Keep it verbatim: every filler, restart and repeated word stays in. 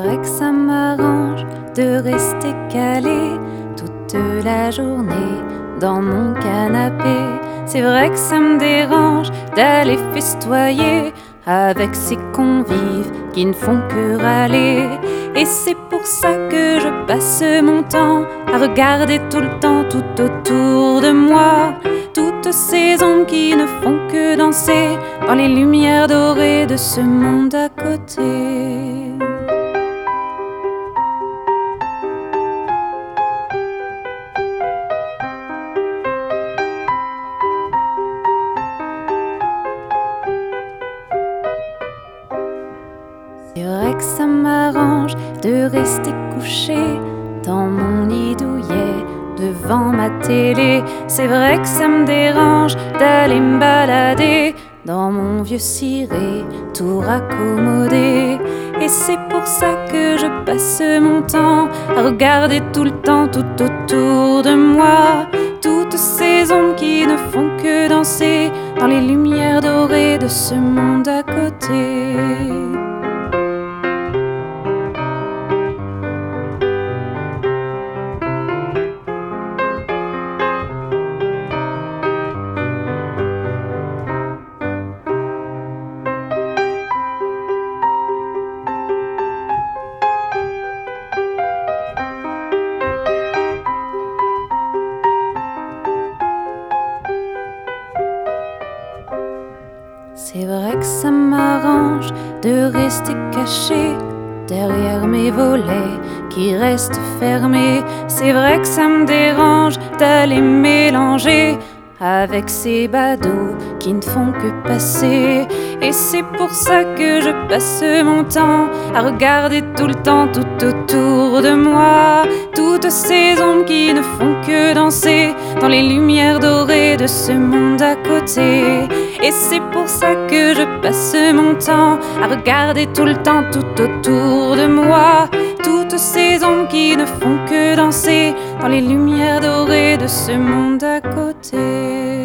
vrai que ça m'arrange de rester calé toute la journée dans mon canapé. C'est vrai que ça me dérange d'aller festoyer avec ces convives qui ne font que râler. Et c'est pour ça que je passe mon temps à regarder tout le temps tout autour de moi toutes ces ombres qui ne font que danser dans les lumières dorées de ce monde à côté. C'est vrai que ça m'arrange de rester couché dans mon lit douillet devant ma télé. C'est vrai que ça me dérange d'aller me balader dans mon vieux ciré tout raccommodé. Et c'est pour ça que je passe mon temps à regarder tout le temps tout autour de moi toutes ces ombres qui ne font que danser dans les lumières dorées de ce monde à côté. C'est vrai que ça m'arrange de rester caché derrière mes volets qui restent fermés. C'est vrai que ça me dérange d'aller mélanger avec ces badauds qui ne font que passer. Et c'est pour ça que je passe mon temps à regarder tout le temps tout autour de moi toutes ces ombres qui ne font que danser dans les lumières dorées de ce monde à côté. Et c'est pour ça que je passe mon temps à regarder tout le temps tout autour de moi toutes ces ombres qui ne font que danser dans les lumières dorées de ce monde à côté.